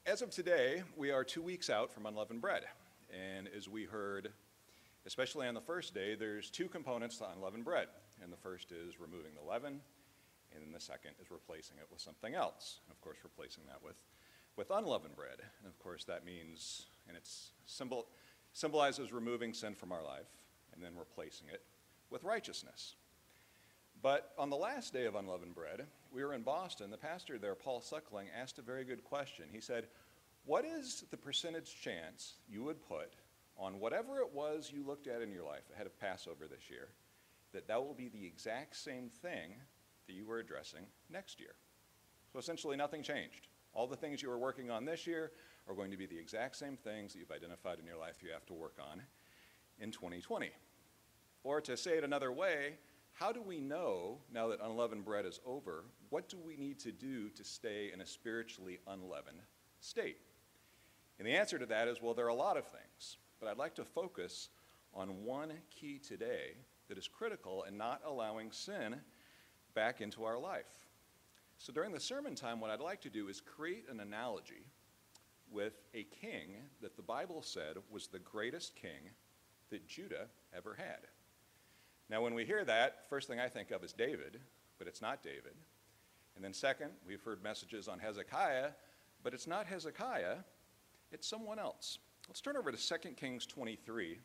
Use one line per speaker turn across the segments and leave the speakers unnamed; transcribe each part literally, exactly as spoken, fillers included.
As of today, we are two weeks out from unleavened bread. And as we heard, especially on the first day, there's two components to unleavened bread. And the first is removing the leaven, and then the second is replacing it with something else. And of course, replacing that with, with unleavened bread. And of course, that means, and it's symbol, symbolizes removing sin from our life, and then replacing it with righteousness. But on the last day of unleavened bread, we were in Boston. The pastor there, Paul Suckling, asked a very good question. He said, what is the percentage chance you would put on whatever it was you looked at in your life ahead of Passover this year, that that will be the exact same thing that you were addressing next year? So essentially nothing changed. All the things you were working on this year are going to be the exact same things that you've identified in your life you have to work on in twenty twenty. Or to say it another way, how do we know, now that unleavened bread is over, what do we need to do to stay in a spiritually unleavened state? And the answer to that is, well, there are a lot of things, but I'd like to focus on one key today that is critical in not allowing sin back into our life. So during the sermon time, what I'd like to do is create an analogy with a king that the Bible said was the greatest king that Judah ever had. Now, when we hear that, first thing I think of is David, but it's not David. And then second, we've heard messages on Hezekiah, but it's not Hezekiah, it's someone else. Let's turn over to Second Kings twenty-three.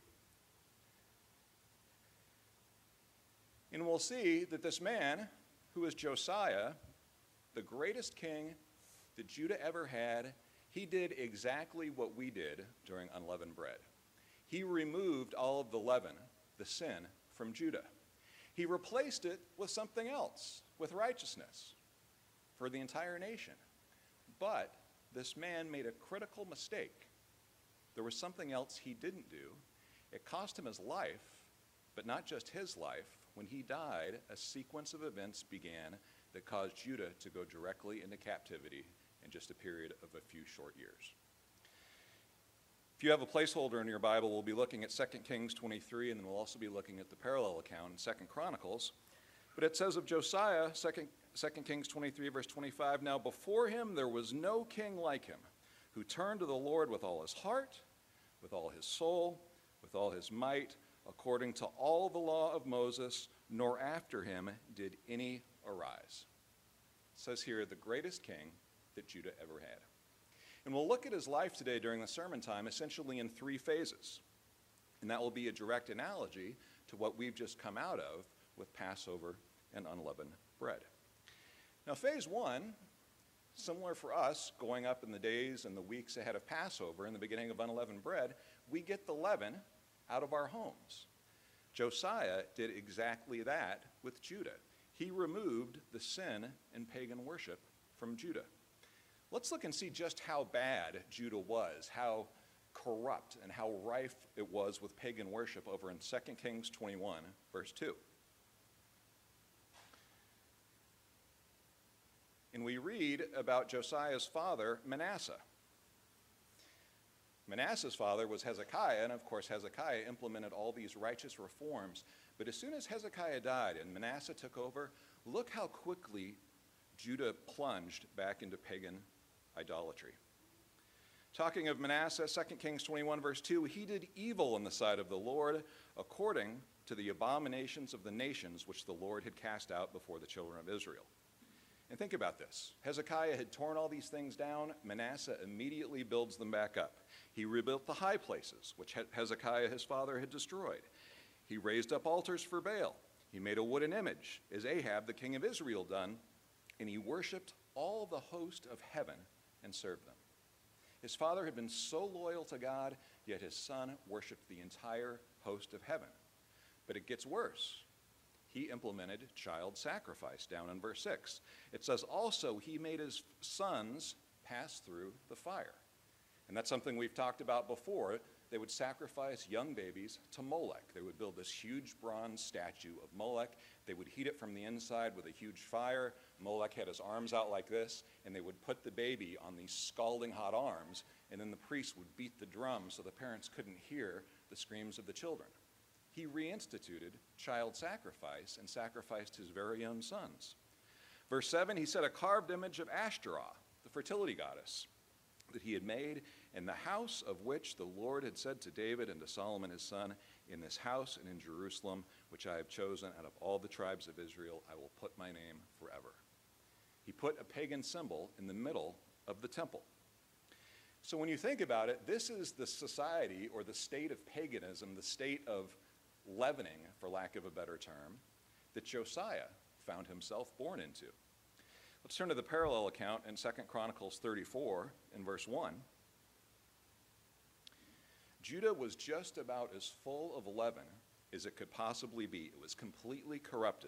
And we'll see that this man, who is Josiah, the greatest king that Judah ever had, he did exactly what we did during unleavened bread. He removed all of the leaven, the sin, from Judah. He replaced it with something else, with righteousness for the entire nation. But this man made a critical mistake. There was something else he didn't do. It cost him his life, but not just his life. When he died, a sequence of events began that caused Judah to go directly into captivity in just a period of a few short years. If you have a placeholder in your Bible, we'll be looking at Second Kings twenty-three, and then we'll also be looking at the parallel account in Second Chronicles. But it says of Josiah, Second Kings twenty-three, verse twenty-five, now before him there was no king like him, who turned to the Lord with all his heart, with all his soul, with all his might, according to all the law of Moses, nor after him did any arise. It says here, the greatest king that Judah ever had. And we'll look at his life today during the sermon time essentially in three phases. And that will be a direct analogy to what we've just come out of with Passover and unleavened bread. Now, phase one, similar for us, going up in the days and the weeks ahead of Passover and the beginning of unleavened bread, we get the leaven out of our homes. Josiah did exactly that with Judah. He removed the sin and pagan worship from Judah. Let's look and see just how bad Judah was, how corrupt and how rife it was with pagan worship over in Second Kings twenty-one, verse two. And we read about Josiah's father, Manasseh. Manasseh's father was Hezekiah, and of course Hezekiah implemented all these righteous reforms. But as soon as Hezekiah died and Manasseh took over, look how quickly Judah plunged back into pagan idolatry. Talking of Manasseh, Second Kings twenty-one, verse two, he did evil in the sight of the Lord according to the abominations of the nations which the Lord had cast out before the children of Israel. And think about this. Hezekiah had torn all these things down. Manasseh immediately builds them back up. He rebuilt the high places, which Hezekiah, his father, had destroyed. He raised up altars for Baal. He made a wooden image, as Ahab, the king of Israel, done, and he worshipped all the host of heaven and served them. His father had been so loyal to God, yet his son worshipped the entire host of heaven. But it gets worse. He implemented child sacrifice down in verse six. It says, also, he made his sons pass through the fire. And that's something we've talked about before. They would sacrifice young babies to Molech. They would build this huge bronze statue of Molech. They would heat it from the inside with a huge fire. Molech had his arms out like this, and they would put the baby on these scalding hot arms, and then the priest would beat the drum so the parents couldn't hear the screams of the children. He reinstituted child sacrifice and sacrificed his very own sons. Verse seven, he set a carved image of Ashtaroth, the fertility goddess. that he had made, in the house of which the Lord had said to David and to Solomon his son, in this house and in Jerusalem, which I have chosen out of all the tribes of Israel, I will put my name forever. He put a pagan symbol in the middle of the temple. So when you think about it, this is the society or the state of paganism, the state of leavening, for lack of a better term, that Josiah found himself born into. Let's turn to the parallel account in Second Chronicles thirty-four in verse one. Judah was just about as full of leaven as it could possibly be. It was completely corrupted.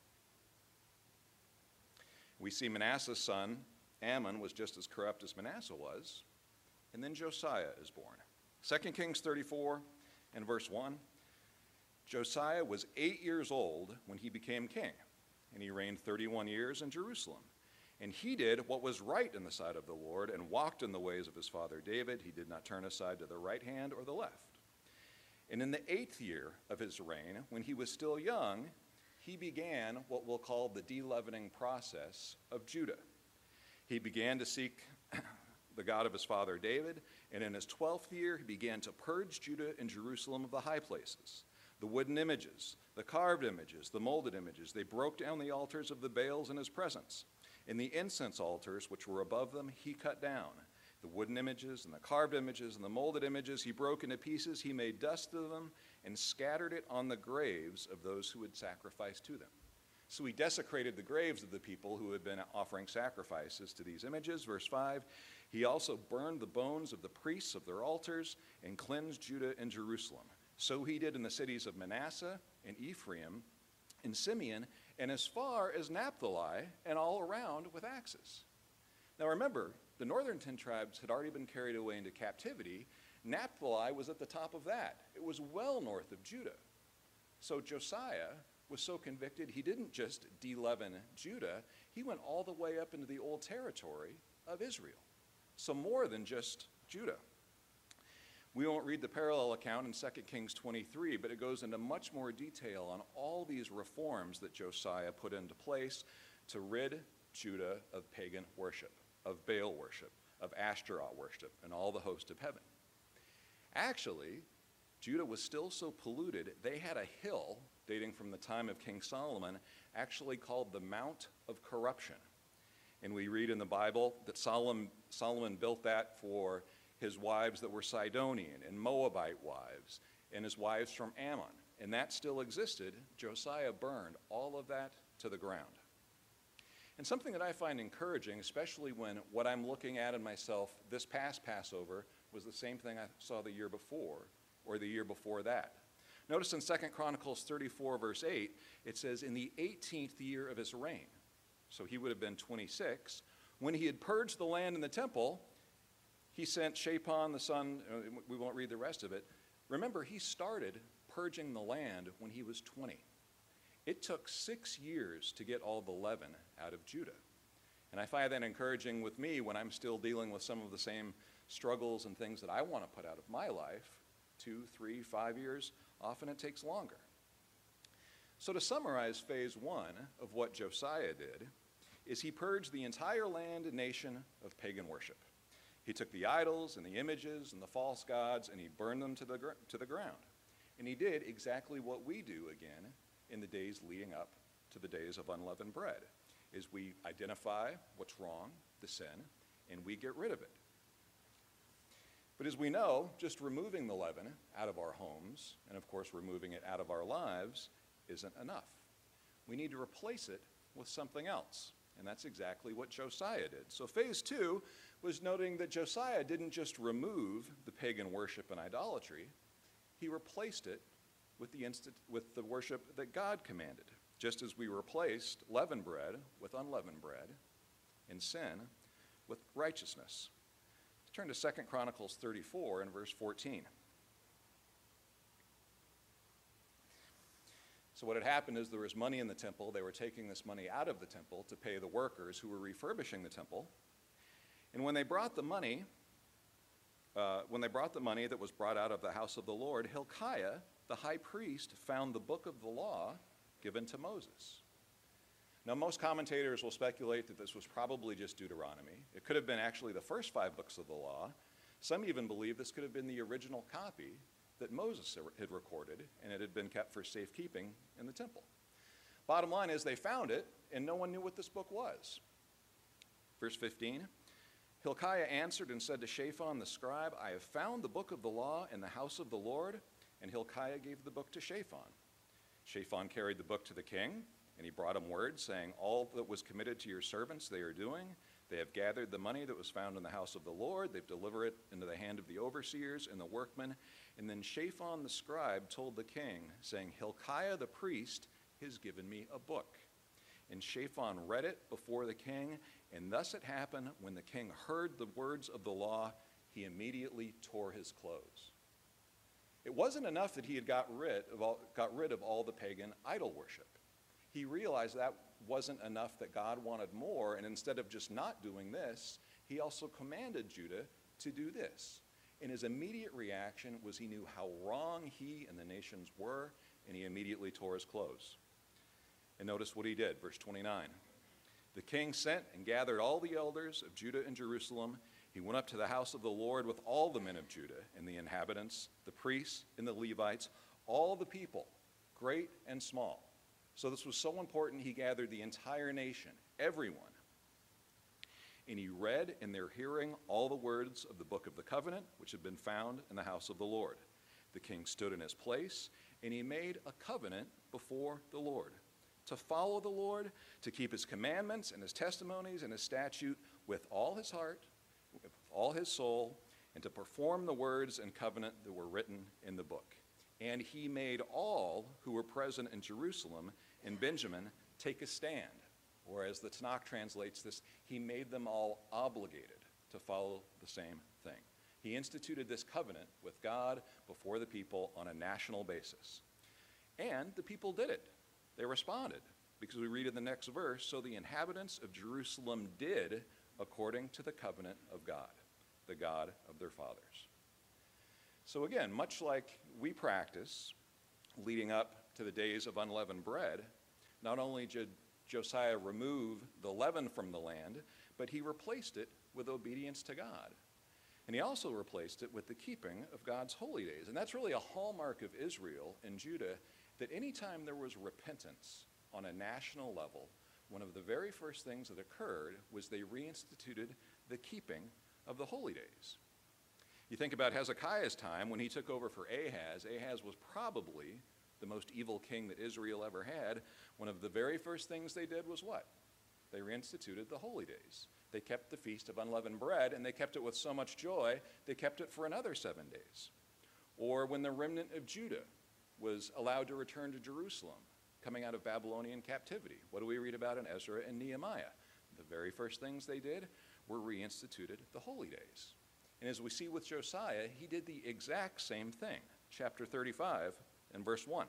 We see Manasseh's son, Ammon, was just as corrupt as Manasseh was. And then Josiah is born. Second Kings thirty-four and verse one. Josiah was eight years old when he became king, and he reigned thirty-one years in Jerusalem. And he did what was right in the sight of the Lord and walked in the ways of his father David. He did not turn aside to the right hand or the left. And in the eighth year of his reign, when he was still young, he began what we'll call the de-leavening process of Judah. He began to seek the God of his father David, and in his twelfth year, he began to purge Judah and Jerusalem of the high places, the wooden images, the carved images, the molded images. They broke down the altars of the Baals in his presence. And the incense altars, which were above them, he cut down. The wooden images and the carved images and the molded images he broke into pieces. He made dust of them and scattered it on the graves of those who had sacrificed to them. So he desecrated the graves of the people who had been offering sacrifices to these images. Verse five, he also burned the bones of the priests of their altars and cleansed Judah and Jerusalem. So he did in the cities of Manasseh and Ephraim and Simeon, and as far as Naphtali, and all around with axes. Now remember, the northern ten tribes had already been carried away into captivity. Naphtali was at the top of that. It was well north of Judah. So Josiah was so convicted, he didn't just de-leaven Judah, he went all the way up into the old territory of Israel. So more than just Judah. We won't read the parallel account in Second Kings twenty-three, but it goes into much more detail on all these reforms that Josiah put into place to rid Judah of pagan worship, of Baal worship, of Ashtaroth worship, and all the host of heaven. Actually, Judah was still so polluted, they had a hill dating from the time of King Solomon, actually called the Mount of Corruption. And we read in the Bible that Solomon, Solomon built that for his wives that were Sidonian and Moabite wives, and his wives from Ammon. And that still existed. Josiah burned all of that to the ground. And something that I find encouraging, especially when what I'm looking at in myself this past Passover was the same thing I saw the year before, or the year before that. Notice in Second Chronicles thirty-four, verse eight, it says, in the eighteenth year of his reign, so he would have been twenty-six, when he had purged the land and the temple, he sent Shaphan the son, we won't read the rest of it. Remember, he started purging the land when he was twenty. It took six years to get all the leaven out of Judah. And I find that encouraging with me when I'm still dealing with some of the same struggles and things that I want to put out of my life. Two, three, five years, often it takes longer. So to summarize phase one of what Josiah did, is he purged the entire land and nation of pagan worship. He took the idols and the images and the false gods and he burned them to the, gr- to the ground. And he did exactly what we do again in the days leading up to the days of unleavened bread, is we identify what's wrong, the sin, and we get rid of it. But as we know, just removing the leaven out of our homes, and of course removing it out of our lives, isn't enough. We need to replace it with something else. And that's exactly what Josiah did. So phase two was noting that Josiah didn't just remove the pagan worship and idolatry, he replaced it with the, instant, with the worship that God commanded, just as we replaced leavened bread with unleavened bread and sin with righteousness. Let's turn to Second Chronicles thirty-four and verse fourteen. So what had happened is there was money in the temple. They were taking this money out of the temple to pay the workers who were refurbishing the temple. And when they brought the money, uh, when they brought the money that was brought out of the house of the Lord, Hilkiah, the high priest, found the book of the law given to Moses. Now, most commentators will speculate that this was probably just Deuteronomy. It could have been actually the first five books of the law. Some even believe this could have been the original copy that Moses had recorded, and it had been kept for safekeeping in the temple. Bottom line is they found it, and no one knew what this book was. Verse fifteen, Hilkiah answered and said to Shaphan the scribe, I have found the book of the law in the house of the Lord. And Hilkiah gave the book to Shaphan. Shaphan carried the book to the king, and he brought him word, saying, all that was committed to your servants they are doing. They have gathered the money that was found in the house of the Lord. They've delivered it into the hand of the overseers and the workmen. And then Shaphan the scribe told the king, saying, Hilkiah the priest has given me a book. And Shaphan read it before the king, and thus it happened, when the king heard the words of the law, he immediately tore his clothes. It wasn't enough that he had got rid of all, got rid of all the pagan idol worship. He realized that wasn't enough, that God wanted more, and instead of just not doing this, he also commanded Judah to do this. And his immediate reaction was he knew how wrong he and the nations were, and he immediately tore his clothes. And notice what he did, verse twenty-nine. The king sent and gathered all the elders of Judah and Jerusalem. He went up to the house of the Lord with all the men of Judah and the inhabitants, the priests and the Levites, all the people, great and small. So this was so important, he gathered the entire nation, everyone. And he read in their hearing all the words of the book of the covenant, which had been found in the house of the Lord. The king stood in his place, and he made a covenant before the Lord, to follow the Lord, to keep his commandments and his testimonies and his statute with all his heart, with all his soul, and to perform the words and covenant that were written in the book. And he made all who were present in Jerusalem and Benjamin take a stand. Or as the Tanakh translates this, he made them all obligated to follow the same thing. He instituted this covenant with God before the people on a national basis. And the people did it. They responded, because we read in the next verse, so the inhabitants of Jerusalem did according to the covenant of God, the God of their fathers. So again, much like we practice leading up to the days of unleavened bread, not only did Josiah remove the leaven from the land, but he replaced it with obedience to God. And he also replaced it with the keeping of God's holy days. And that's really a hallmark of Israel and Judah, that anytime there was repentance on a national level, one of the very first things that occurred was they reinstituted the keeping of the holy days. You think about Hezekiah's time when he took over for Ahaz. Ahaz was probably the most evil king that Israel ever had. One of the very first things they did was what? They reinstituted the holy days. They kept the Feast of Unleavened Bread, and they kept it with so much joy, they kept it for another seven days. Or when the remnant of Judah was allowed to return to Jerusalem, coming out of Babylonian captivity. What do we read about in Ezra and Nehemiah? The very first things they did were reinstituted the holy days. And as we see with Josiah, he did the exact same thing. Chapter thirty-five and verse one.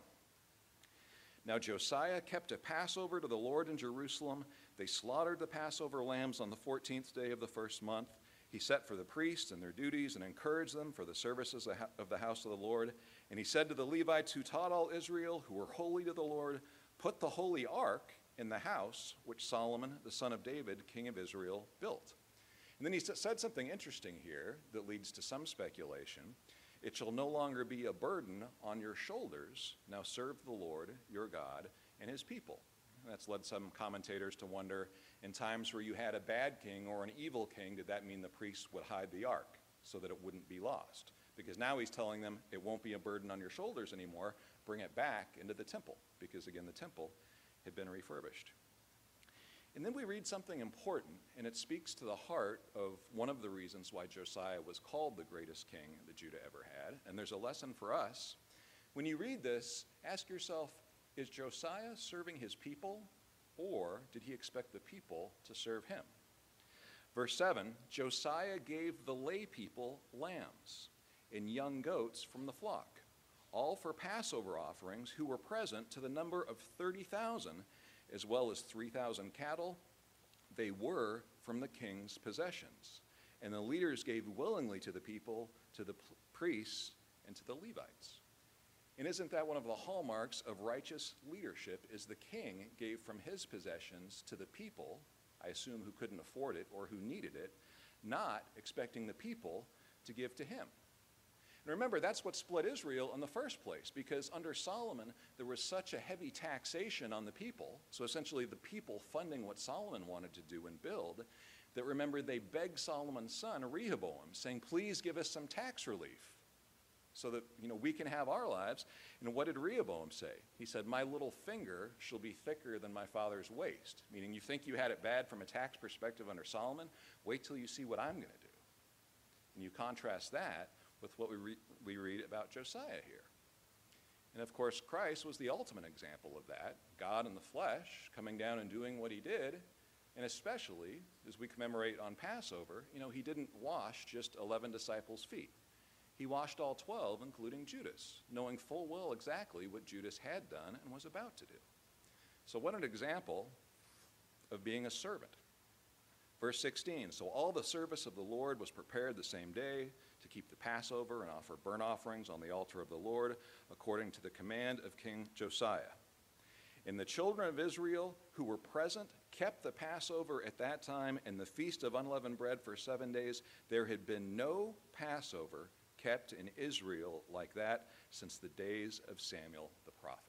Now Josiah kept a Passover to the Lord in Jerusalem. They slaughtered the Passover lambs on the fourteenth day of the first month. He set for the priests and their duties and encouraged them for the services of the house of the Lord. And he said to the Levites who taught all Israel, who were holy to the Lord, put the holy ark in the house which Solomon, the son of David, king of Israel, built. And then he said something interesting here that leads to some speculation. It shall no longer be a burden on your shoulders. Now serve the Lord your God and his people. And that's led some commentators to wonder, in times where you had a bad king or an evil king, did that mean the priests would hide the ark so that it wouldn't be lost? Because now he's telling them it won't be a burden on your shoulders anymore. Bring it back into the temple, because again, the temple had been refurbished. And then we read something important, and it speaks to the heart of one of the reasons why Josiah was called the greatest king that Judah ever had. And there's a lesson for us. When you read this, ask yourself, is Josiah serving his people, or did he expect the people to serve him? Verse seven, Josiah gave the lay people lambs and young goats from the flock, all for Passover offerings, who were present, to the number of thirty thousand, as well as three thousand cattle. They were from the king's possessions. And the leaders gave willingly to the people, to the priests, and to the Levites. And isn't that one of the hallmarks of righteous leadership, is the king gave from his possessions to the people, I assume who couldn't afford it or who needed it, not expecting the people to give to him. And remember, that's what split Israel in the first place, because under Solomon, there was such a heavy taxation on the people, so essentially the people funding what Solomon wanted to do and build, that remember, they begged Solomon's son, Rehoboam, saying, please give us some tax relief so that, you know, we can have our lives. And what did Rehoboam say? He said, my little finger shall be thicker than my father's waist, meaning you think you had it bad from a tax perspective under Solomon? Wait till you see what I'm going to do. And you contrast that with what we, re we read about Josiah here. And of course, Christ was the ultimate example of that, God in the flesh coming down and doing what he did. And especially, as we commemorate on Passover, you know, he didn't wash just eleven disciples' feet. He washed all twelve, including Judas, knowing full well exactly what Judas had done and was about to do. So what an example of being a servant. Verse sixteen, so all the service of the Lord was prepared the same day to keep the Passover and offer burnt offerings on the altar of the Lord, according to the command of King Josiah. And the children of Israel who were present kept the Passover at that time and the feast of unleavened bread for seven days. There had been no Passover kept in Israel like that since the days of Samuel the prophet.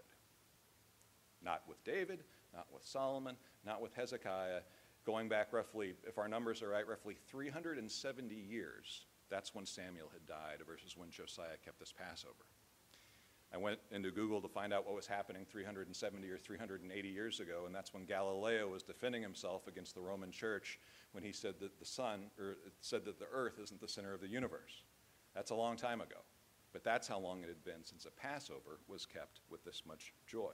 Not with David, not with Solomon, not with Hezekiah. Going back roughly, if our numbers are right, roughly three hundred seventy years. That's when Samuel had died versus when Josiah kept this Passover. I went into Google to find out what was happening three hundred seventy or three hundred eighty years ago, and that's when Galileo was defending himself against the Roman Church when he said that the sun, or said that the earth isn't the center of the universe. That's a long time ago, but that's how long it had been since a Passover was kept with this much joy.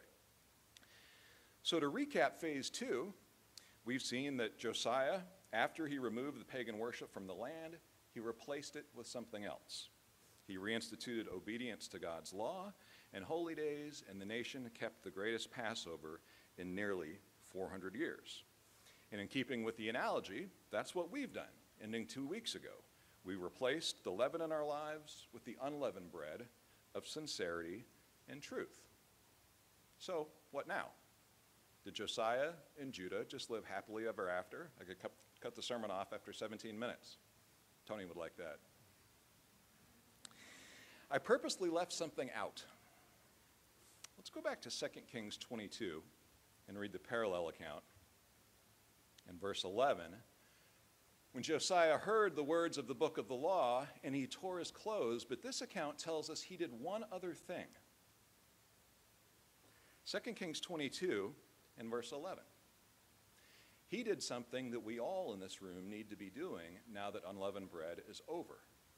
So to recap phase two, we've seen that Josiah, after he removed the pagan worship from the land, he replaced it with something else. He reinstituted obedience to God's law and holy days, and the nation kept the greatest Passover in nearly four hundred years. And in keeping with the analogy, that's what we've done, ending two weeks ago. We replaced the leaven in our lives with the unleavened bread of sincerity and truth. So, what now? Did Josiah and Judah just live happily ever after? I could cut, cut the sermon off after seventeen minutes. Tony would like that. I purposely left something out. Let's go back to Second Kings twenty-two and read the parallel account. In verse eleven, when Josiah heard the words of the book of the law, and he tore his clothes, but this account tells us he did one other thing. Second Kings twenty-two and verse eleven. He did something that we all in this room need to be doing now that unleavened bread is over.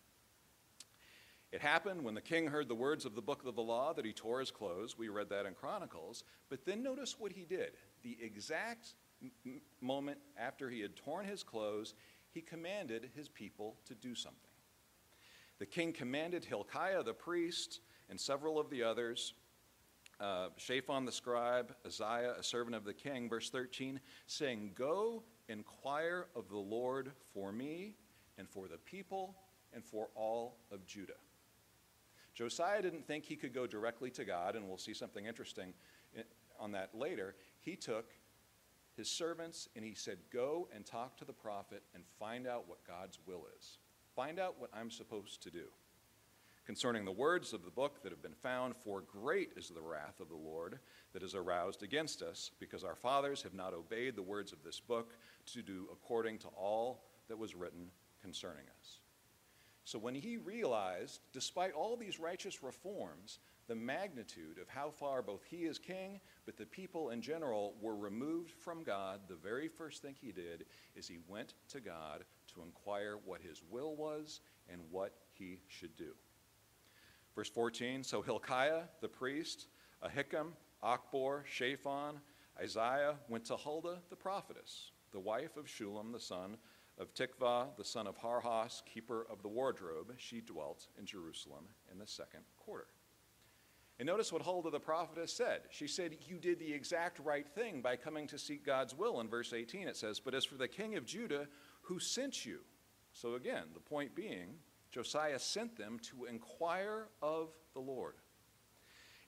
It happened when the king heard the words of the book of the law that he tore his clothes. We read that in Chronicles. But then notice what he did. The exact m- moment after he had torn his clothes, he commanded his people to do something. The king commanded Hilkiah the priest and several of the others, uh, Shaphan the scribe, Isaiah, a servant of the king, verse thirteen, saying, go inquire of the Lord for me and for the people and for all of Judah. Josiah didn't think he could go directly to God, and we'll see something interesting on that later. He took his servants and he said, go and talk to the prophet and find out what God's will is. Find out what I'm supposed to do. Concerning the words of the book that have been found, for great is the wrath of the Lord that is aroused against us, because our fathers have not obeyed the words of this book to do according to all that was written concerning us. So when he realized, despite all these righteous reforms, the magnitude of how far both he as king, but the people in general were removed from God, the very first thing he did is he went to God to inquire what his will was and what he should do. Verse fourteen, so Hilkiah the priest, Ahikam, Achbor, Shaphan, Isaiah went to Huldah the prophetess, the wife of Shulem the son of Tikvah, the son of Harhas, keeper of the wardrobe. She dwelt in Jerusalem in the second quarter. And notice what Huldah the prophetess said. She said, you did the exact right thing by coming to seek God's will. In verse eighteen it says, but as for the king of Judah who sent you. So again, the point being, Josiah sent them to inquire of the Lord.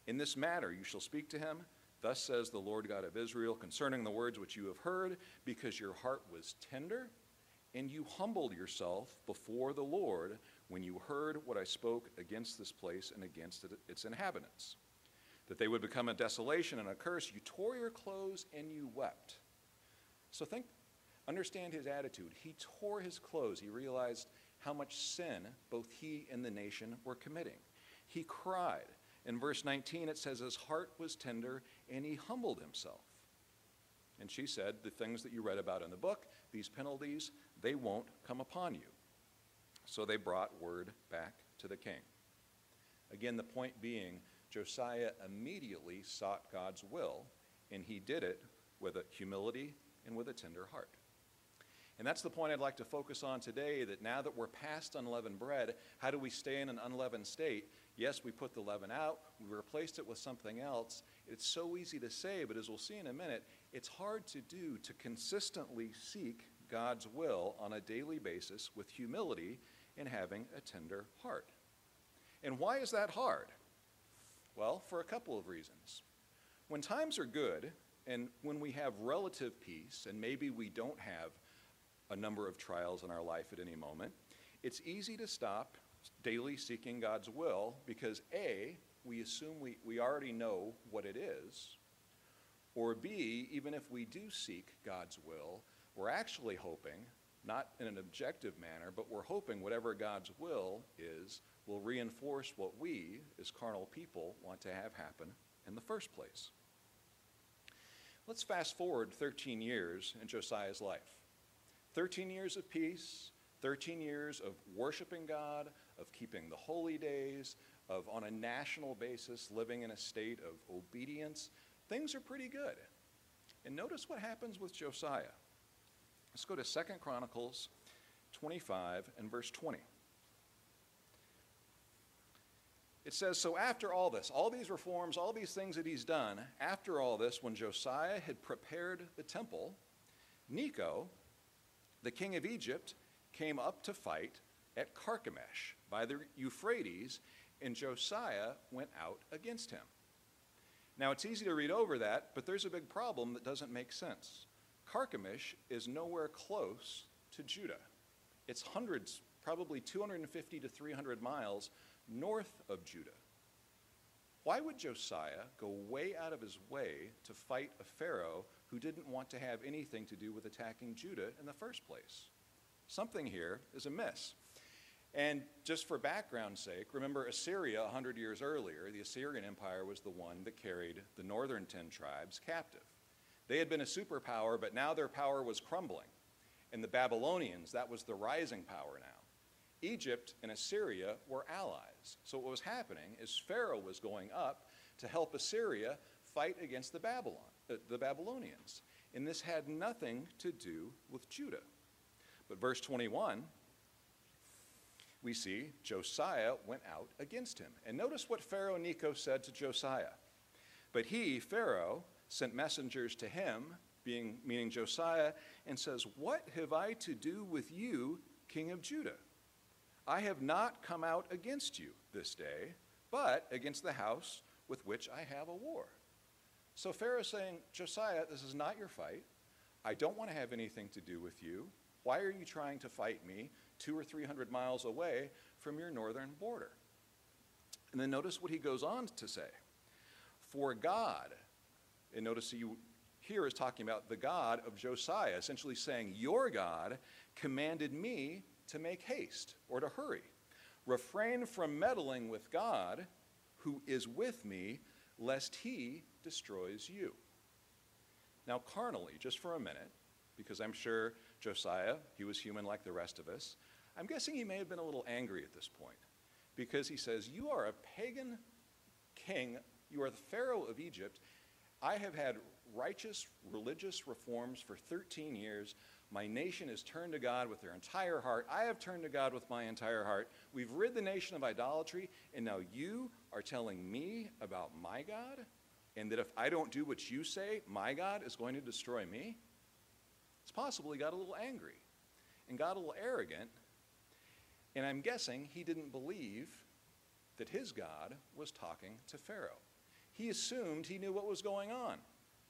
In this matter you shall speak to him, thus says the Lord God of Israel, concerning the words which you have heard, because your heart was tender, and you humbled yourself before the Lord when you heard what I spoke against this place and against it, its inhabitants, that they would become a desolation and a curse. You tore your clothes and you wept. So think, understand his attitude. He tore his clothes. He realized how much sin both he and the nation were committing. He cried. In verse nineteen, it says his heart was tender and he humbled himself. And she said, the things that you read about in the book, these penalties, they won't come upon you. So they brought word back to the king. Again, the point being, Josiah immediately sought God's will, and he did it with a humility and with a tender heart. And that's the point I'd like to focus on today, that now that we're past unleavened bread, how do we stay in an unleavened state? Yes, we put the leaven out, we replaced it with something else. It's so easy to say, but as we'll see in a minute, it's hard to do, to consistently seek God's will on a daily basis with humility and having a tender heart. And why is that hard? Well, for a couple of reasons. When times are good, and when we have relative peace, and maybe we don't have a number of trials in our life at any moment, it's easy to stop daily seeking God's will because A, we assume we, we already know what it is, or B, even if we do seek God's will, we're actually hoping, not in an objective manner, but we're hoping whatever God's will is will reinforce what we, as carnal people, want to have happen in the first place. Let's fast forward thirteen years in Josiah's life. thirteen years of peace, thirteen years of worshiping God, of keeping the holy days, of on a national basis living in a state of obedience. Things are pretty good. And notice what happens with Josiah. Let's go to Second Chronicles twenty-five and verse twenty. It says, so after all this, all these reforms, all these things that he's done, after all this, when Josiah had prepared the temple, Necho, the king of Egypt, came up to fight at Carchemish by the Euphrates, and Josiah went out against him. Now, it's easy to read over that, but there's a big problem that doesn't make sense. Carchemish is nowhere close to Judah. It's hundreds, probably two hundred fifty to three hundred miles north of Judah. Why would Josiah go way out of his way to fight a Pharaoh who didn't want to have anything to do with attacking Judah in the first place? Something here is amiss. And just for background's sake, remember Assyria one hundred years earlier, the Assyrian Empire was the one that carried the northern ten tribes captive. They had been a superpower, but now their power was crumbling. And the Babylonians, that was the rising power now. Egypt and Assyria were allies. So what was happening is Pharaoh was going up to help Assyria fight against the Babylon, uh, the Babylonians. And this had nothing to do with Judah. But verse twenty-one, we see Josiah went out against him. And notice what Pharaoh Necho said to Josiah. But he, Pharaoh, sent messengers to him, being, meaning Josiah, and says, what have I to do with you, king of Judah? I have not come out against you this day, but against the house with which I have a war. So Pharaoh's saying, Josiah, this is not your fight. I don't want to have anything to do with you. Why are you trying to fight me two or three hundred miles away from your northern border? And then notice what he goes on to say. For God, and notice you here is talking about the God of Josiah, essentially saying, your God commanded me to make haste or to hurry. Refrain from meddling with God, who is with me, lest he destroys you. Now, carnally, just for a minute, because I'm sure Josiah, he was human like the rest of us, I'm guessing he may have been a little angry at this point, because he says, you are a pagan king, you are the Pharaoh of Egypt. I have had righteous religious reforms for thirteen years. My nation has turned to God with their entire heart. I have turned to God with my entire heart. We've rid the nation of idolatry, and now you are telling me about my God, and that if I don't do what you say, my God is going to destroy me? It's possible he got a little angry and got a little arrogant, and I'm guessing he didn't believe that his God was talking to Pharaoh. He assumed he knew what was going on.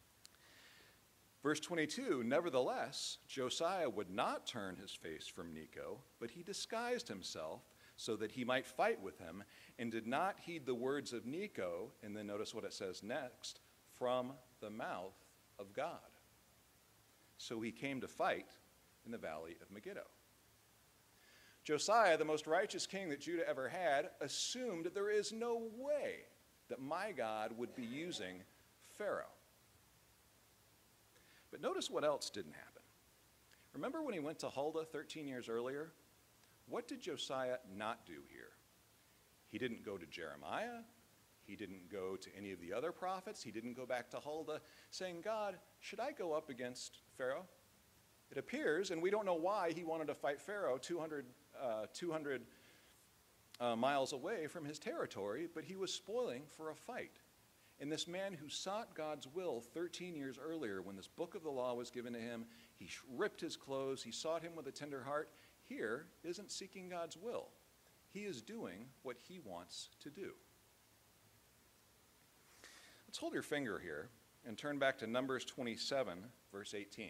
Verse twenty-two, nevertheless, Josiah would not turn his face from Necho, but he disguised himself so that he might fight with him, and did not heed the words of Necho, and then notice what it says next, from the mouth of God. So he came to fight in the valley of Megiddo. Josiah, the most righteous king that Judah ever had, assumed that there is no way that my God would be using Pharaoh. But notice what else didn't happen. Remember when he went to Huldah thirteen years earlier? What did Josiah not do here? He didn't go to Jeremiah. He didn't go to any of the other prophets. He didn't go back to Huldah saying, God, should I go up against Pharaoh? It appears, and we don't know why he wanted to fight Pharaoh two hundred, uh, two hundred uh, miles away from his territory, but he was spoiling for a fight. And this man who sought God's will thirteen years earlier, when this book of the law was given to him, he ripped his clothes, he sought him with a tender heart, here isn't seeking God's will. He is doing what he wants to do. Let's hold your finger here and turn back to Numbers twenty-seven, verse eighteen.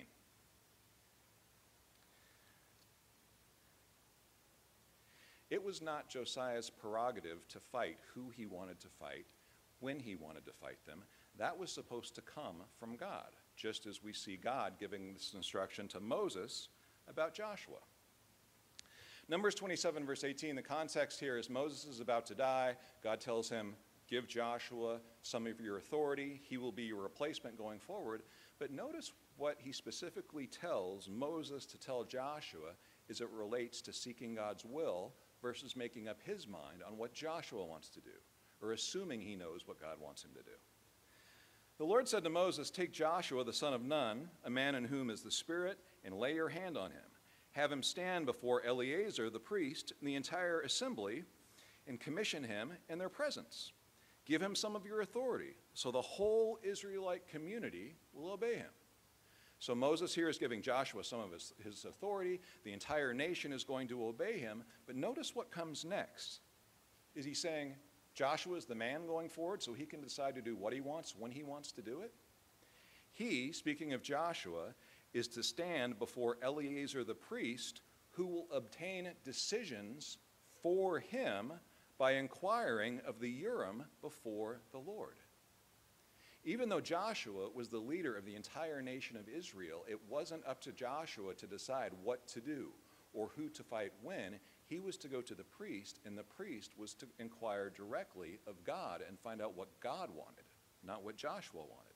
It was not Josiah's prerogative to fight who he wanted to fight, when he wanted to fight them. That was supposed to come from God, just as we see God giving this instruction to Moses about Joshua. Numbers twenty-seven, verse eighteen, the context here is Moses is about to die. God tells him, give Joshua some of your authority. He will be your replacement going forward. But notice what he specifically tells Moses to tell Joshua as it relates to seeking God's will versus making up his mind on what Joshua wants to do, or assuming he knows what God wants him to do. The Lord said to Moses, take Joshua the son of Nun, a man in whom is the Spirit, and lay your hand on him. Have him stand before Eleazar the priest and the entire assembly, and commission him in their presence. Give him some of your authority, so the whole Israelite community will obey him. So Moses here is giving Joshua some of his, his authority. The entire nation is going to obey him. But notice what comes next. Is he saying, Joshua is the man going forward so he can decide to do what he wants when he wants to do it? He, speaking of Joshua, is to stand before Eleazar the priest, who will obtain decisions for him by inquiring of the Urim before the Lord. Even though Joshua was the leader of the entire nation of Israel, it wasn't up to Joshua to decide what to do or who to fight when. He was to go to the priest, and the priest was to inquire directly of God and find out what God wanted, not what Joshua wanted.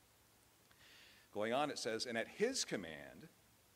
Going on, it says, and at his command,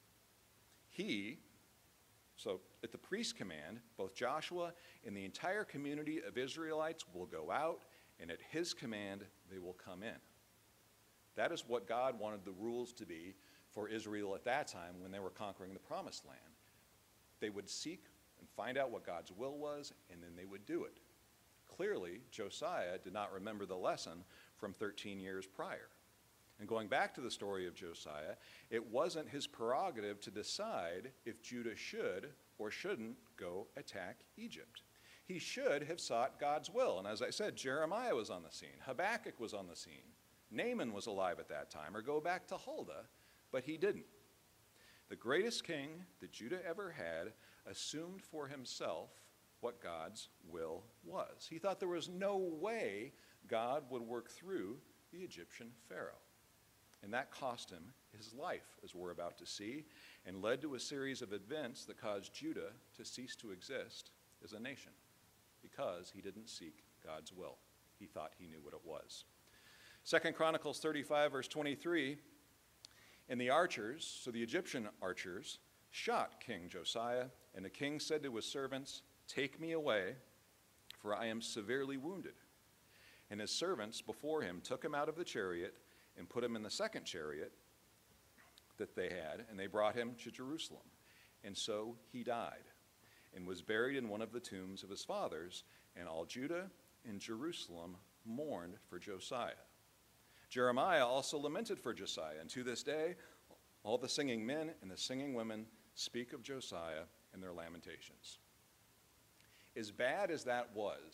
he, so at the priest's command, both Joshua and the entire community of Israelites will go out, and at his command, they will come in. That is what God wanted the rules to be for Israel at that time when they were conquering the promised land. They would seek and find out what God's will was, and then they would do it. Clearly, Josiah did not remember the lesson from thirteen years prior. And going back to the story of Josiah, it wasn't his prerogative to decide if Judah should or shouldn't go attack Egypt. He should have sought God's will. And as I said, Jeremiah was on the scene. Habakkuk was on the scene. Naaman was alive at that time, or go back to Huldah, but he didn't. The greatest king that Judah ever had assumed for himself what God's will was. He thought there was no way God would work through the Egyptian Pharaoh. And that cost him his life, as we're about to see, and led to a series of events that caused Judah to cease to exist as a nation, because he didn't seek God's will. He thought he knew what it was. Second Chronicles thirty-five, verse twenty-three, and the archers, so the Egyptian archers, shot King Josiah, and the king said to his servants, take me away, for I am severely wounded. And his servants before him took him out of the chariot and put him in the second chariot that they had, and they brought him to Jerusalem. And so he died, and was buried in one of the tombs of his fathers, and all Judah and Jerusalem mourned for Josiah. Jeremiah also lamented for Josiah, and to this day, all the singing men and the singing women speak of Josiah in their lamentations. As bad as that was,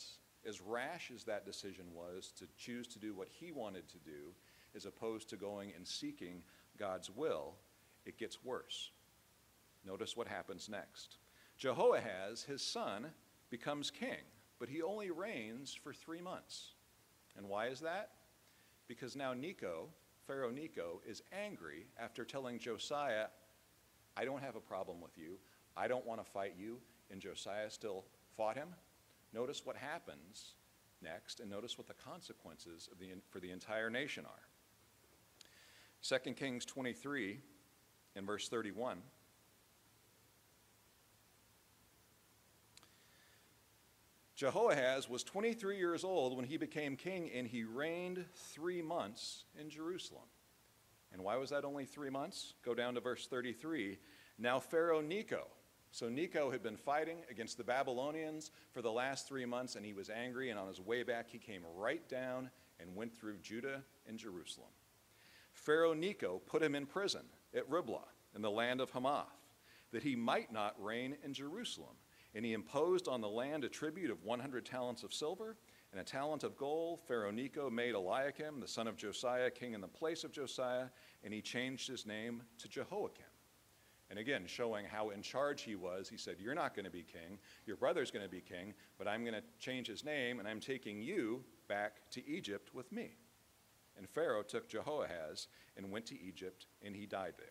as rash as that decision was to choose to do what he wanted to do, as opposed to going and seeking God's will, it gets worse. Notice what happens next. Jehoahaz, his son, becomes king, but he only reigns for three months. And why is that? Because now Necho, Pharaoh Necho, is angry after telling Josiah, I don't have a problem with you. I don't want to fight you. And Josiah still fought him. Notice what happens next, and notice what the consequences of the, for the entire nation are. Second Kings twenty-three, in verse thirty-one. Jehoahaz was twenty-three years old when he became king, and he reigned three months in Jerusalem. And why was that only three months? Go down to verse thirty-three. Now Pharaoh Necho. So Necho had been fighting against the Babylonians for the last three months, and he was angry, and on his way back he came right down and went through Judah and Jerusalem. Pharaoh Necho put him in prison at Riblah in the land of Hamath, that he might not reign in Jerusalem. And he imposed on the land a tribute of one hundred talents of silver and a talent of gold. Pharaoh Necho made Eliakim, the son of Josiah, king in the place of Josiah, and he changed his name to Jehoiakim. And again, showing how in charge he was, he said, you're not going to be king, your brother's going to be king, but I'm going to change his name, and I'm taking you back to Egypt with me. And Pharaoh took Jehoahaz and went to Egypt, and he died there.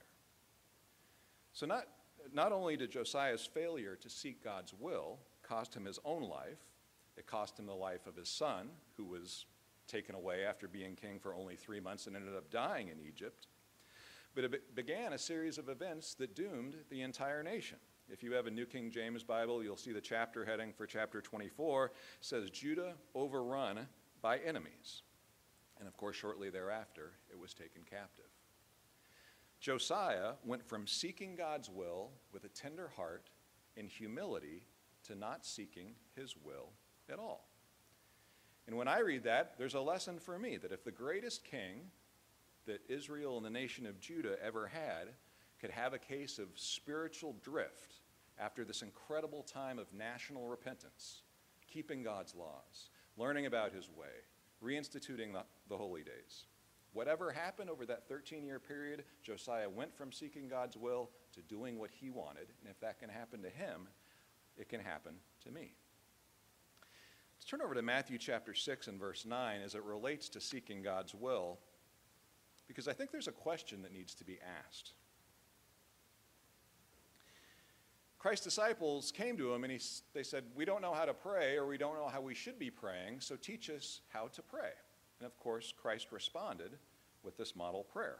So not, not only did Josiah's failure to seek God's will cost him his own life, it cost him the life of his son, who was taken away after being king for only three months and ended up dying in Egypt. But it began a series of events that doomed the entire nation. If you have a New King James Bible, you'll see the chapter heading for chapter twenty-four says, Judah overrun by enemies. And of course, shortly thereafter, it was taken captive. Josiah went from seeking God's will with a tender heart and humility to not seeking his will at all. And when I read that, there's a lesson for me that if the greatest king that Israel and the nation of Judah ever had could have a case of spiritual drift after this incredible time of national repentance, keeping God's laws, learning about his way, reinstituting the, the holy days. Whatever happened over that thirteen-year period, Josiah went from seeking God's will to doing what he wanted. And if that can happen to him, it can happen to me. Let's turn over to Matthew chapter six and verse nine as it relates to seeking God's will, because I think there's a question that needs to be asked. Christ's disciples came to him and he, they said, we don't know how to pray, or we don't know how we should be praying, so teach us how to pray. And of course, Christ responded with this model prayer.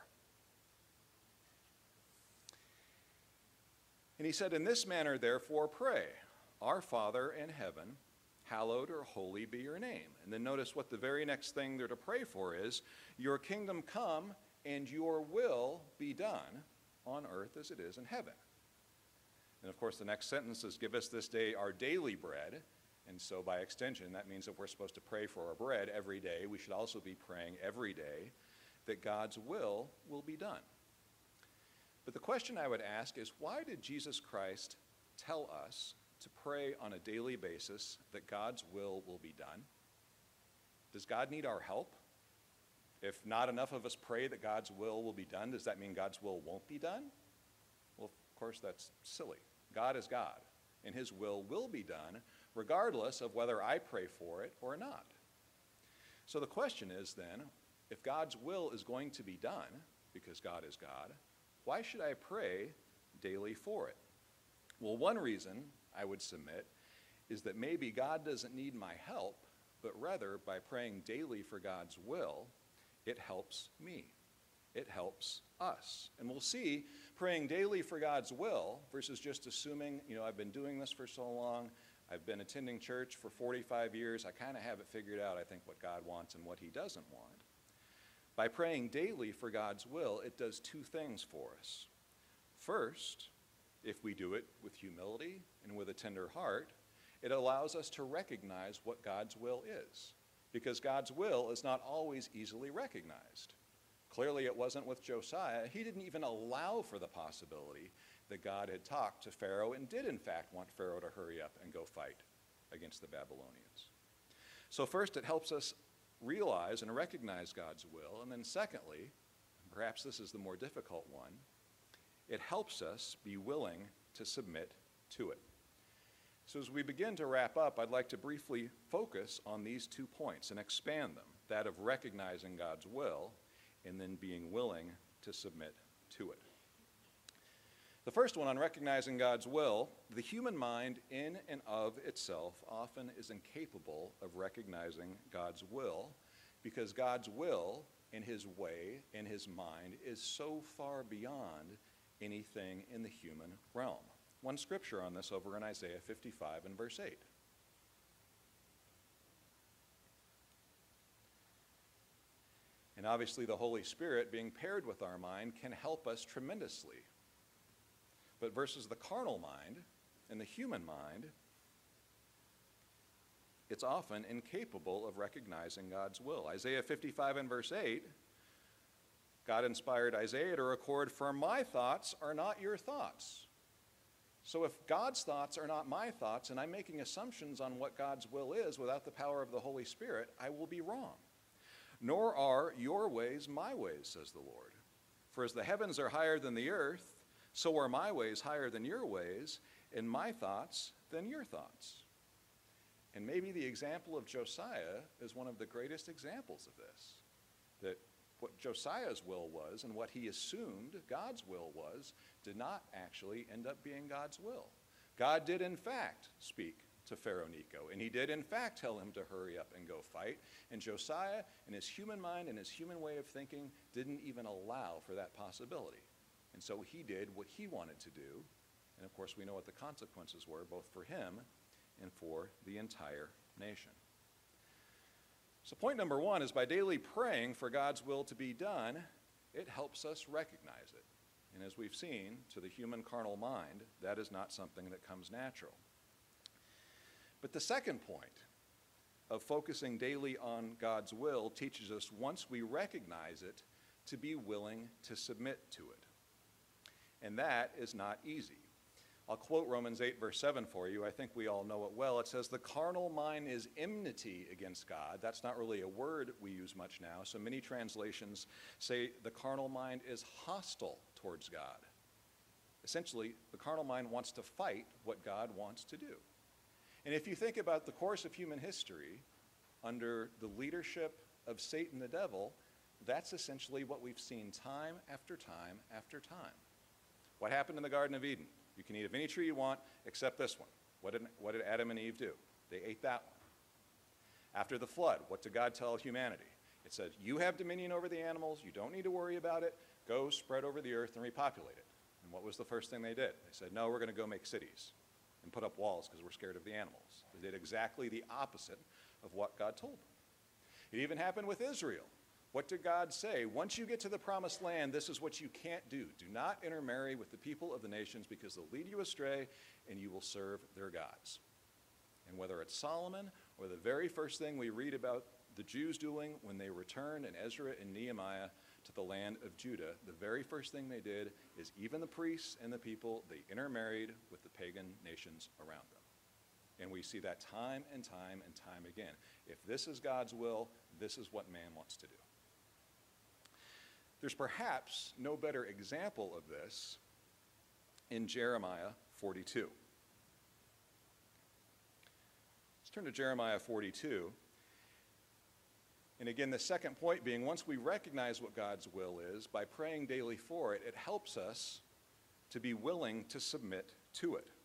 And he said, in this manner, therefore, pray, our Father in heaven, hallowed or holy be your name. And then notice what the very next thing they're to pray for is, your kingdom come and your will be done on earth as it is in heaven. And of course, the next sentence is, give us this day our daily bread. And so by extension, that means that we're supposed to pray for our bread every day. We should also be praying every day that God's will will be done. But the question I would ask is, why did Jesus Christ tell us to pray on a daily basis that God's will will be done? Does God need our help? If not enough of us pray that God's will will be done, does that mean God's will won't be done? Well, of course, that's silly. God is God, and his will will be done regardless of whether I pray for it or not. So the question is then, if God's will is going to be done, because God is God, why should I pray daily for it? Well, one reason I would submit is that maybe God doesn't need my help, but rather by praying daily for God's will, it helps me. It helps us. And we'll see praying daily for God's will versus just assuming, you know, I've been doing this for so long, I've been attending church for forty-five years, I kind of have it figured out, I think, what God wants and what he doesn't want. By praying daily for God's will, it does two things for us. First, if we do it with humility and with a tender heart, it allows us to recognize what God's will is, because God's will is not always easily recognized. Clearly, it wasn't with Josiah. He didn't even allow for the possibility that God had talked to Pharaoh and did, in fact, want Pharaoh to hurry up and go fight against the Babylonians. So first, it helps us realize and recognize God's will. And then secondly, perhaps this is the more difficult one, it helps us be willing to submit to it. So as we begin to wrap up, I'd like to briefly focus on these two points and expand them, that of recognizing God's will and then being willing to submit to it. The first one, on recognizing God's will, the human mind in and of itself often is incapable of recognizing God's will because God's will in his way, in his mind, is so far beyond anything in the human realm. One scripture on this over in Isaiah fifty-five and verse eight. And obviously the Holy Spirit, being paired with our mind, can help us tremendously. But versus the carnal mind and the human mind, it's often incapable of recognizing God's will. Isaiah fifty-five and verse eight, God inspired Isaiah to record, "For my thoughts are not your thoughts." So if God's thoughts are not my thoughts, and I'm making assumptions on what God's will is without the power of the Holy Spirit, I will be wrong. Nor are your ways my ways, says the Lord. For as the heavens are higher than the earth, so are my ways higher than your ways, and my thoughts than your thoughts. And maybe the example of Josiah is one of the greatest examples of this. That what Josiah's will was and what he assumed God's will was did not actually end up being God's will. God did in fact speak to Pharaoh Necho, and he did in fact tell him to hurry up and go fight. And Josiah, in his human mind and his human way of thinking, didn't even allow for that possibility. And so he did what he wanted to do. And of course, we know what the consequences were, both for him and for the entire nation. So point number one is, by daily praying for God's will to be done, it helps us recognize it. And as we've seen, to the human carnal mind, that is not something that comes natural. But the second point of focusing daily on God's will teaches us, once we recognize it, to be willing to submit to it. And that is not easy. I'll quote Romans eight, verse seven for you. I think we all know it well. It says, "The carnal mind is enmity against God." That's not really a word we use much now. So many translations say the carnal mind is hostile towards God. Essentially, the carnal mind wants to fight what God wants to do. And if you think about the course of human history, under the leadership of Satan the devil, that's essentially what we've seen time after time after time. What happened in the Garden of Eden? You can eat of any tree you want except this one. What did, what did Adam and Eve do? They ate that one. After the flood, what did God tell humanity? It said, you have dominion over the animals. You don't need to worry about it. Go spread over the earth and repopulate it. And what was the first thing they did? They said, no, we're going to go make cities and put up walls because we're scared of the animals. They did exactly the opposite of what God told them. It even happened with Israel. What did God say? Once you get to the promised land, this is what you can't do. Do not intermarry with the people of the nations, because they'll lead you astray and you will serve their gods. And whether it's Solomon or the very first thing we read about the Jews doing when they returned in Ezra and Nehemiah to the land of Judah, the very first thing they did is, even the priests and the people, they intermarried with the pagan nations around them. And we see that time and time and time again. If this is God's will, this is what man wants to do. There's perhaps no better example of this in Jeremiah forty-two. Let's turn to Jeremiah forty-two. And again, the second point being, once we recognize what God's will is, by praying daily for it, it helps us to be willing to submit to it.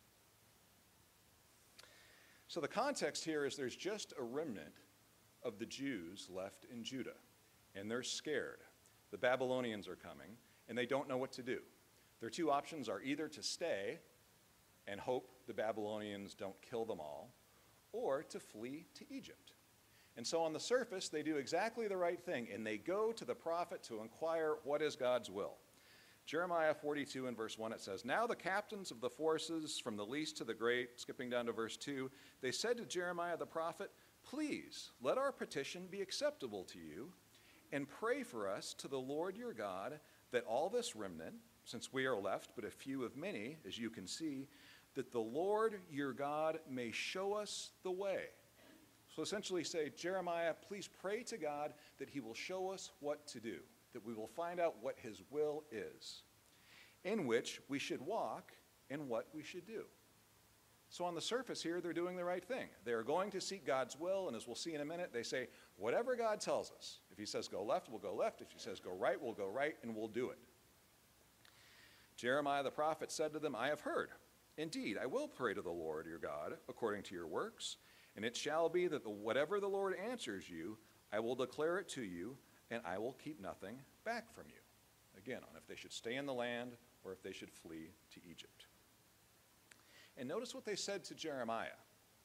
So the context here is, there's just a remnant of the Jews left in Judah, and they're scared. The Babylonians are coming, and they don't know what to do. Their two options are either to stay and hope the Babylonians don't kill them all, or to flee to Egypt. And so on the surface, they do exactly the right thing, and they go to the prophet to inquire what is God's will. Jeremiah forty-two and verse one, it says, "Now the captains of the forces, from the least to the great," skipping down to verse two, "they said to Jeremiah the prophet, 'Please, let our petition be acceptable to you, and pray for us to the Lord your God, that all this remnant, since we are left but a few of many, as you can see, that the Lord your God may show us the way.'" So essentially say, Jeremiah, please pray to God that he will show us what to do, that we will find out what his will is, in which we should walk and what we should do. So on the surface here, they're doing the right thing. They're going to seek God's will, and as we'll see in a minute, they say, whatever God tells us. If he says go left, we'll go left. If he says go right, we'll go right, and we'll do it. Jeremiah the prophet said to them, I have heard. Indeed, I will pray to the Lord your God according to your works, and it shall be that the, whatever the Lord answers you, I will declare it to you, and I will keep nothing back from you. Again, on if they should stay in the land or if they should flee to Egypt. And notice what they said to Jeremiah.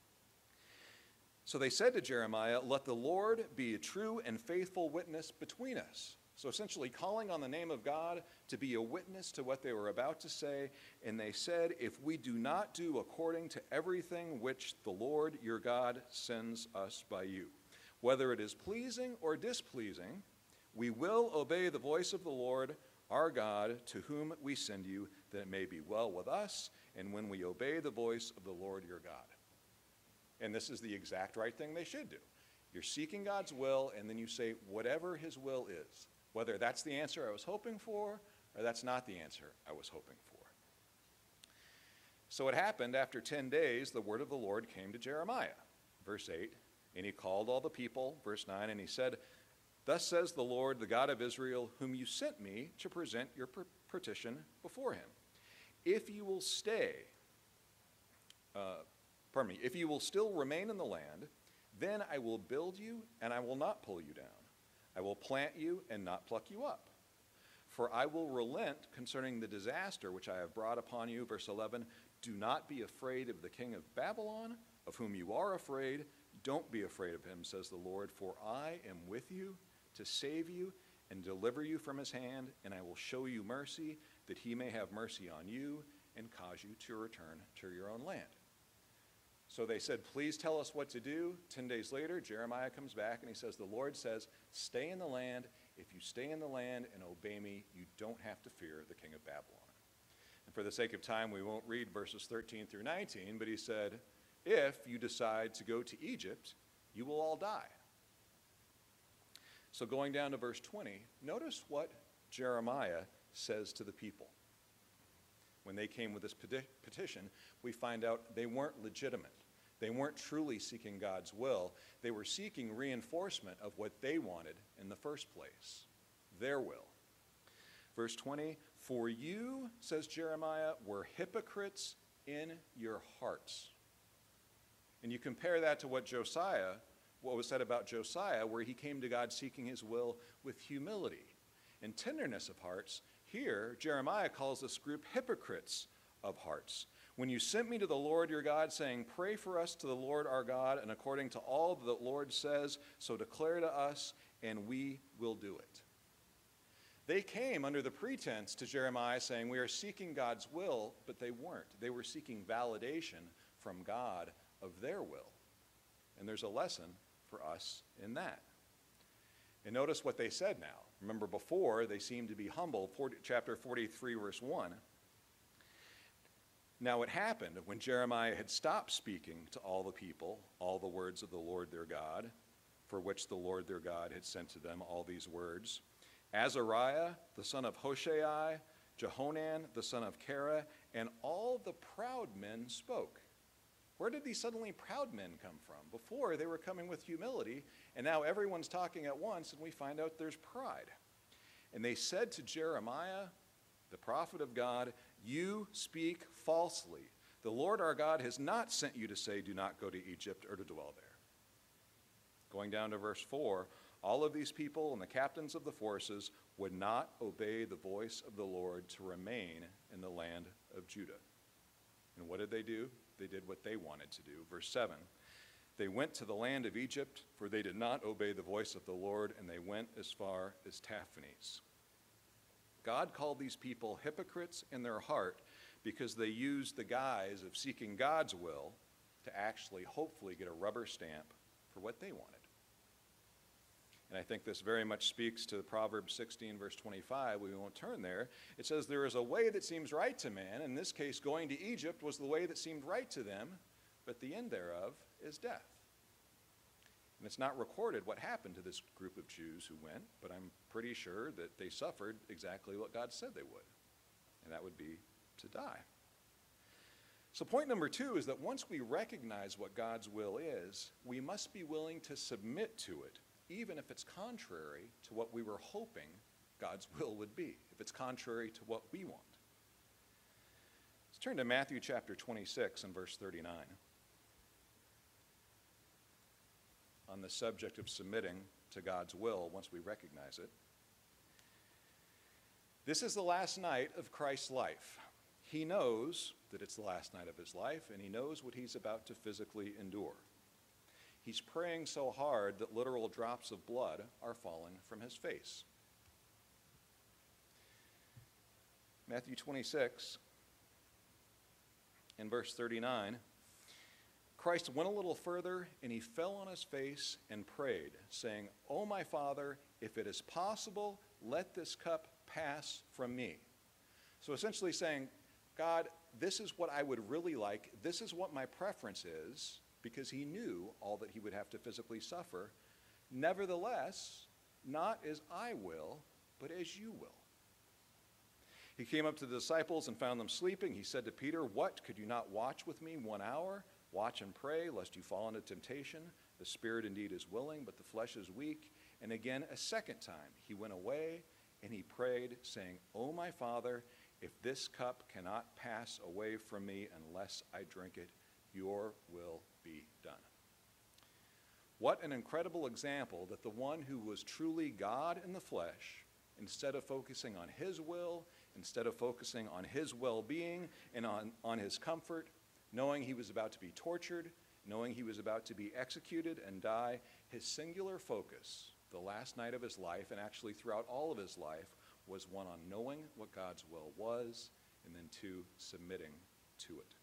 So they said to Jeremiah, let the Lord be a true and faithful witness between us. So essentially calling on the name of God to be a witness to what they were about to say. And they said, if we do not do according to everything which the Lord your God sends us by you, whether it is pleasing or displeasing, we will obey the voice of the Lord our God, to whom we send you, that it may be well with us, and when we obey the voice of the Lord your God. And this is the exact right thing they should do. You're seeking God's will, and then you say whatever his will is, whether that's the answer I was hoping for, or that's not the answer I was hoping for. So it happened after ten days, the word of the Lord came to Jeremiah. Verse eight, and he called all the people, verse nine, and he said, thus says the Lord, the God of Israel, whom you sent me to present your petition before him. If you will stay, uh, pardon me, if you will still remain in the land, then I will build you and I will not pull you down. I will plant you and not pluck you up. For I will relent concerning the disaster which I have brought upon you. Verse eleven, do not be afraid of the king of Babylon, of whom you are afraid. Don't be afraid of him, says the Lord, for I am with you to save you and deliver you from his hand, and I will show you mercy, that he may have mercy on you and cause you to return to your own land. So they said, please tell us what to do. Ten days later, Jeremiah comes back and he says, the Lord says, stay in the land. If you stay in the land and obey me, you don't have to fear the king of Babylon. And for the sake of time, we won't read verses thirteen through nineteen, but he said, if you decide to go to Egypt, you will all die. So going down to verse twenty, notice what Jeremiah says to the people. When they came with this petition, we find out they weren't legitimate. They weren't truly seeking God's will. They were seeking reinforcement of what they wanted in the first place, their will. Verse twenty, for you, says Jeremiah, were hypocrites in your hearts. And you compare that to what Josiah, what was said about Josiah, where he came to God seeking his will with humility and tenderness of hearts. Here, Jeremiah calls this group hypocrites of hearts. When you sent me to the Lord your God, saying, pray for us to the Lord our God, and according to all that the Lord says, so declare to us, and we will do it. They came under the pretense to Jeremiah saying, we are seeking God's will, but they weren't. They were seeking validation from God of their will. And there's a lesson for us in that. And notice what they said now. Remember before, they seemed to be humble. forty, chapter forty-three, verse one. Now it happened when Jeremiah had stopped speaking to all the people, all the words of the Lord their God, for which the Lord their God had sent to them all these words. Azariah, the son of Hoshai, Jehonan, the son of Kara, and all the proud men spoke. Where did these suddenly proud men come from? Before, they were coming with humility, and now everyone's talking at once, and we find out there's pride. And they said to Jeremiah, the prophet of God, you speak falsely. The Lord our God has not sent you to say, do not go to Egypt or to dwell there. Going down to verse four, all of these people and the captains of the forces would not obey the voice of the Lord to remain in the land of Judah. And what did they do? They did what they wanted to do. Verse seven, they went to the land of Egypt, for they did not obey the voice of the Lord, and they went as far as Tahpanhes. God called these people hypocrites in their heart because they used the guise of seeking God's will to actually, hopefully, get a rubber stamp for what they wanted. And I think this very much speaks to Proverbs sixteen, verse twenty-five. We won't turn there. It says, there is a way that seems right to man. In this case, going to Egypt was the way that seemed right to them, but the end thereof is death. And it's not recorded what happened to this group of Jews who went, but I'm pretty sure that they suffered exactly what God said they would, and that would be to die. So point number two is that once we recognize what God's will is, we must be willing to submit to it, even if it's contrary to what we were hoping God's will would be, if it's contrary to what we want. Let's turn to Matthew chapter twenty-six and verse thirty-nine. On the subject of submitting to God's will once we recognize it. This is the last night of Christ's life. He knows that it's the last night of his life, and he knows what he's about to physically endure. He's praying so hard that literal drops of blood are falling from his face. Matthew twenty-six, in verse thirty-nine, Christ went a little further, and he fell on his face and prayed, saying, "O my Father, if it is possible, let this cup pass from me." So essentially saying, God, this is what I would really like. This is what my preference is, because he knew all that he would have to physically suffer. Nevertheless, not as I will, but as you will. He came up to the disciples and found them sleeping. He said to Peter, "What, could you not watch with me one hour? Watch and pray, lest you fall into temptation. The spirit indeed is willing, but the flesh is weak." And again, a second time, he went away and he prayed, saying, "O my Father, if this cup cannot pass away from me unless I drink it, your will be done." What an incredible example that the one who was truly God in the flesh, instead of focusing on his will, instead of focusing on his well-being and on, on his comfort, knowing he was about to be tortured, knowing he was about to be executed and die, his singular focus, the last night of his life, and actually throughout all of his life, was one on knowing what God's will was, and then two, submitting to it.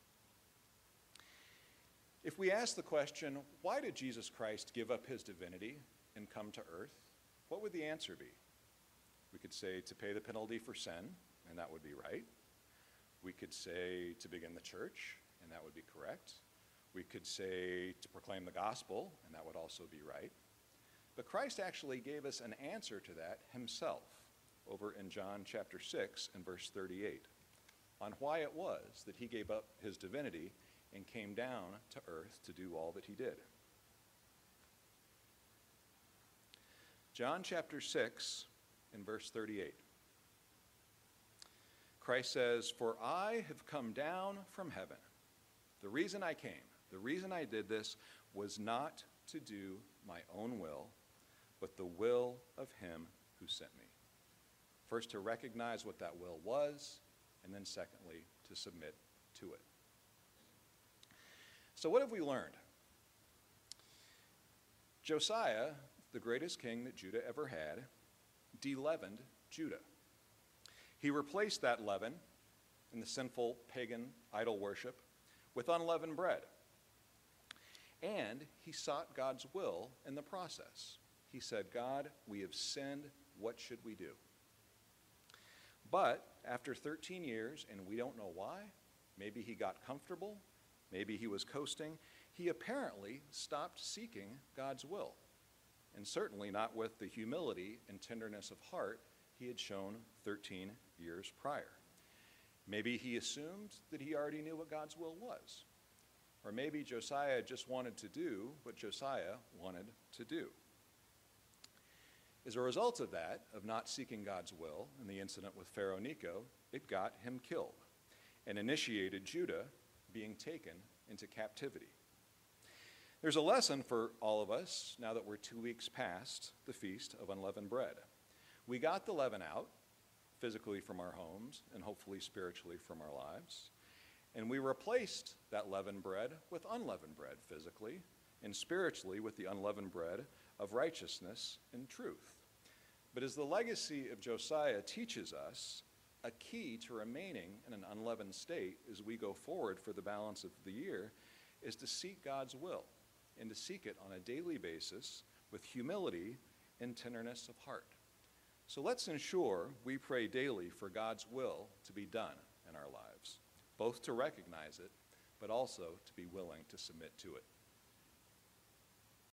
If we ask the question, why did Jesus Christ give up his divinity and come to earth? What would the answer be? We could say to pay the penalty for sin, and that would be right. We could say to begin the church, and that would be correct. We could say to proclaim the gospel, and that would also be right. But Christ actually gave us an answer to that himself over in John chapter six and verse thirty-eight on why it was that he gave up his divinity and came down to earth to do all that he did. John chapter six and verse thirty-eight. Christ says, "For I have come down from heaven." The reason I came, the reason I did this was not to do my own will, but the will of him who sent me. First, to recognize what that will was, and then secondly, to submit to it. So what have we learned? Josiah, the greatest king that Judah ever had, de-leavened Judah. He replaced that leaven in the sinful pagan idol worship with unleavened bread. And he sought God's will in the process. He said, "God, we have sinned. What should we do?" But after thirteen years, and we don't know why, maybe he got comfortable, maybe he was coasting, he apparently stopped seeking God's will, and certainly not with the humility and tenderness of heart he had shown thirteen years prior. Maybe he assumed that he already knew what God's will was. Or maybe Josiah just wanted to do what Josiah wanted to do. As a result of that, of not seeking God's will in the incident with Pharaoh Necho, it got him killed and initiated Judah being taken into captivity. There's a lesson for all of us now that we're two weeks past the Feast of Unleavened Bread. We got the leaven out, physically from our homes and hopefully spiritually from our lives, and we replaced that leavened bread with unleavened bread physically and spiritually with the unleavened bread of righteousness and truth. But as the legacy of Josiah teaches us, a key to remaining in an unleavened state as we go forward for the balance of the year is to seek God's will and to seek it on a daily basis with humility and tenderness of heart. So let's ensure we pray daily for God's will to be done in our lives, both to recognize it, but also to be willing to submit to it.